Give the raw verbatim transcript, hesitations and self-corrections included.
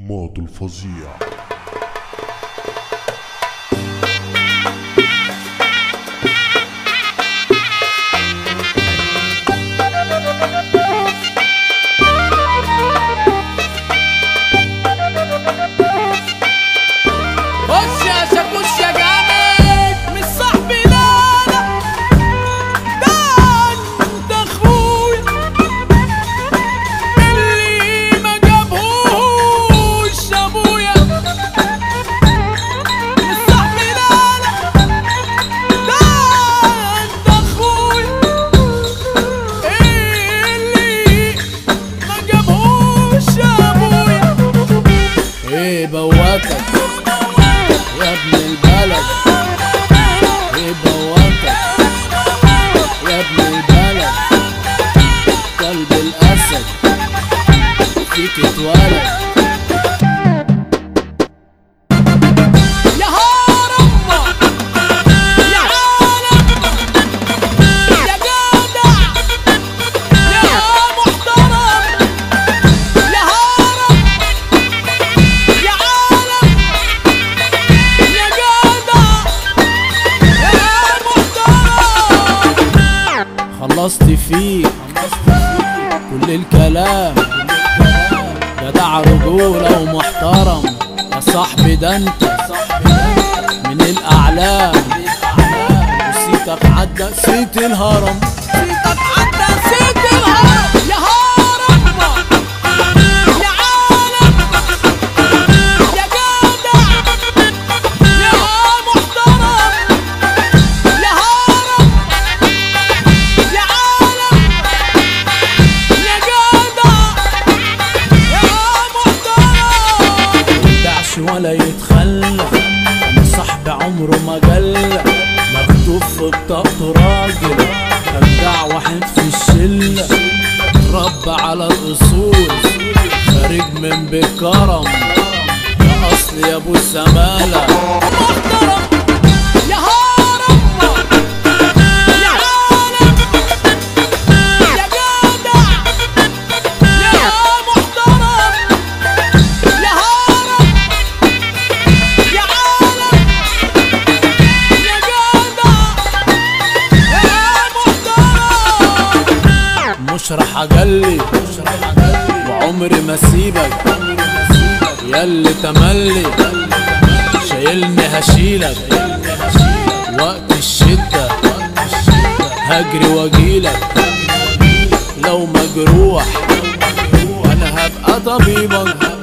ماضي الفظيع. خش يا شاكوش يا جامد، مش صاحبي لا لا، ده انت اخويا اللي ما جابهوش ابويا. مش صاحبي لا لا، ده انت اخويا اللي ما جابهوش ابويا. ايه بواتك يا ابن البلد، ايه بواتك يا ابن البلد، قلب الاسد فيك اتولد. يا هربا يا عالم يا جدع يا محترم، يا هرب يا عالم يا جدع يا محترم. خلصت فيك كل الكلام، جدع رجولة ومحترم يا صاحبي، ده انت من الأعلام. وسيتك عدى سيت الهرم، سيتك عدى سيت الهرم. يا هرم يا عالم يا جدع يا محترم، يا هرم يا عالم يا جدع يا محترم. ميبدعش ولا يتخلى، انا صاحبي عمره ما جلى، مكتوب في بطاقته راجل، ابدع واحد في الشله، رب على الاصول، خارج من بكرم، يا اصل يا ابو الزماله محترم. يا هرم يا عالم يا جدع يا محترم، يا هرم يا عالم يا جدع يا محترم. مش راح اجلي وعمري ما اسيبك، ياللي تملي شايلني هشيلك، وقت الشدة هجري واجيلك، لو مجروح انا هبقى طبيبك.